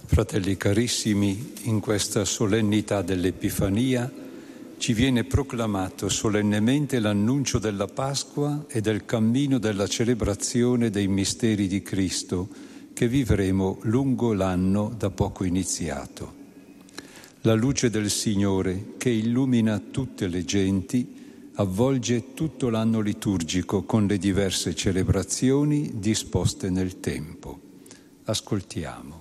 Fratelli carissimi, in questa solennità dell'Epifania ci viene proclamato solennemente l'annuncio della Pasqua e del cammino della celebrazione dei misteri di Cristo che vivremo lungo l'anno da poco iniziato. La luce del Signore, che illumina tutte le genti, avvolge tutto l'anno liturgico con le diverse celebrazioni disposte nel tempo. Ascoltiamo.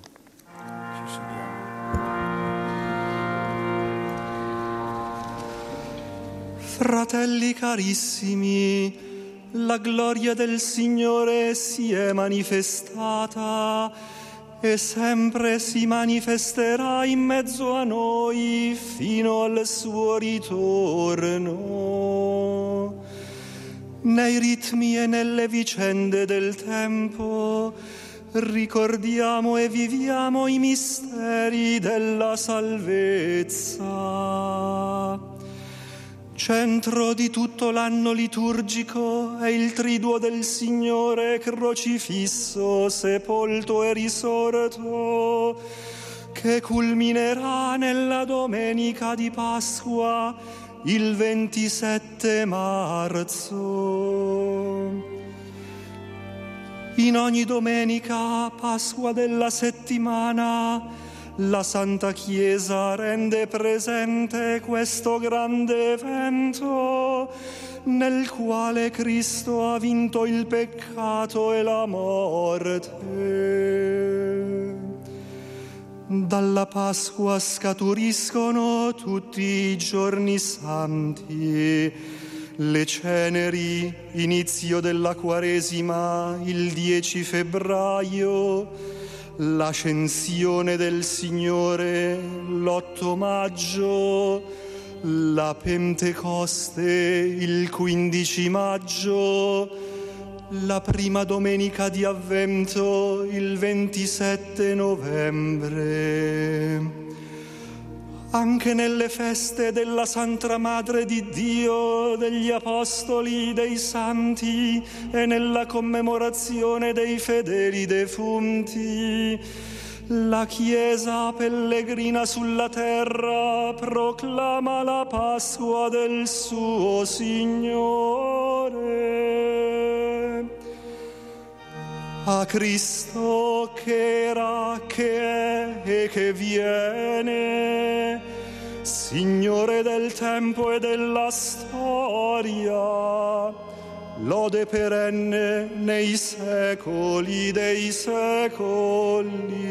Fratelli carissimi, la gloria del Signore si è manifestata e sempre si manifesterà in mezzo a noi fino al suo ritorno. Nei ritmi e nelle vicende del tempo ricordiamo e viviamo i misteri della salvezza. Centro di tutto l'anno liturgico è il triduo del Signore crocifisso, sepolto e risorto, che culminerà nella domenica di Pasqua, il 27 marzo. In ogni domenica, Pasqua della settimana, la Santa Chiesa rende presente questo grande evento nel quale Cristo ha vinto il peccato e la morte. Dalla Pasqua scaturiscono tutti i giorni santi, le ceneri, inizio della Quaresima, il 10 febbraio, l'ascensione del Signore, l'8 maggio, la Pentecoste, il 15 maggio, la prima domenica di Avvento, il 27 novembre. Anche nelle feste della Santa Madre di Dio, degli Apostoli, dei Santi e nella commemorazione dei fedeli defunti, la Chiesa pellegrina sulla terra proclama la Pasqua del suo Signore. A Cristo che era, che è e che viene, Signore del tempo e della storia, lode perenne nei secoli dei secoli.